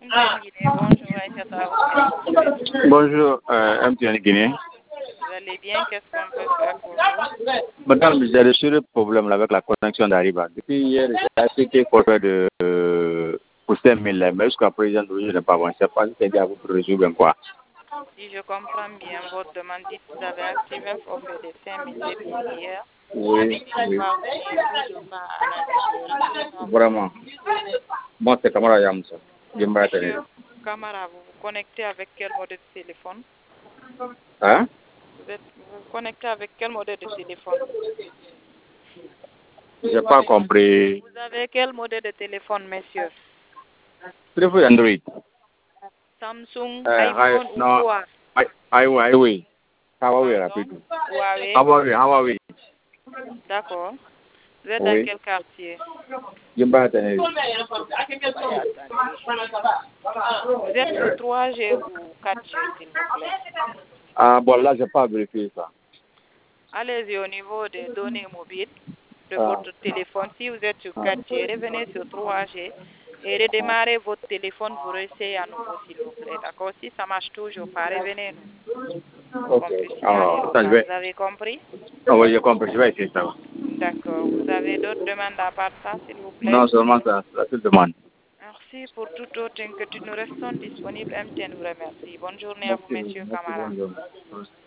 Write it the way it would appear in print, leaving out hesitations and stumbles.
MTN Guinée, bonjour Aïssata. Bonjour, MTN Guinée. Vous allez bien? Qu'est-ce qu'on peut faire pour vous? Madame, j'ai reçu le problème avec la connexion d'Ariba. Depuis hier, j'ai acheté pour poster un mail, mais jusqu'à présent, je n'ai pas avancé. Pas si à vous pour résoudre quoi. Si je comprends bien votre demande, dites que vous avez activé un forfait de 5 000 depuis hier. Oui, oui. Toujours pas à la ligne. Vraiment. Moi, c'est Kamara Yamsa. Monsieur Camara, vous vous connectez avec quel modèle de téléphone? Hein? Vous vous connectez avec quel modèle de téléphone? Je n'ai pas compris. Vous avez quel modèle de téléphone, monsieur? Téléphone Android. Samsung, iPhone ou non, quoi? Huawei. Huawei, rapide. Huawei. D'accord. Vous êtes dans Oui. quel quartier? Jimba Teneri. Vous êtes sur 3G ou 4G, s'il vous plaît? Ah, bon, là, je n'ai pas vérifié ça. Allez-y au niveau des données mobiles de votre téléphone. Si vous êtes sur 4G, revenez sur 3G et redémarrez votre téléphone pour essayer à nouveau, s'il vous plaît. D'accord? Si ça marche toujours pas, revenez-nous. Ok. Alors, ça, je vais. Vous avez compris? Ah oui, j'ai compris. Je vais essayer ça. D'accord. Vous avez d'autres demandes à part ça, s'il vous plaît? Non, seulement ça, la seule demande. Merci pour toute autre inquiétude. Nous restons disponibles. MTN vous remercie. Bonne journée à vous, monsieur Camara. Bonne journée.